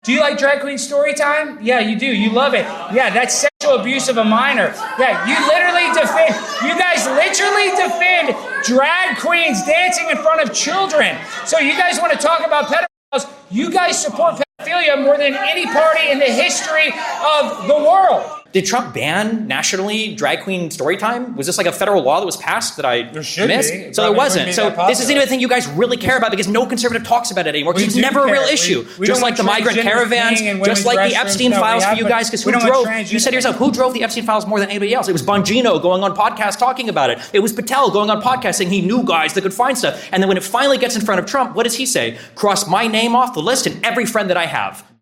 Do you like drag queen story time? Yeah, you do. You love it. Yeah, that's sexual abuse of a minor. Yeah, you guys literally defend drag queens dancing in front of children. So you guys want to talk about pedophiles? You guys support pedophilia more than any party in the history of the world. Did Trump ban nationally drag queen story time? Was this like a federal law that was passed that I missed? So it wasn't. So this isn't even a thing you guys really care about because no conservative talks about it anymore because it's never a real issue. Just like the migrant caravans, just like the Epstein files for you guys, because you said to yourself, who drove the Epstein files more than anybody else? It was Bongino going on podcasts talking about it. It was Patel going on podcasts saying he knew guys that could find stuff. And then when it finally gets in front of Trump, what does he say? Cross my name off the list and every friend that I have.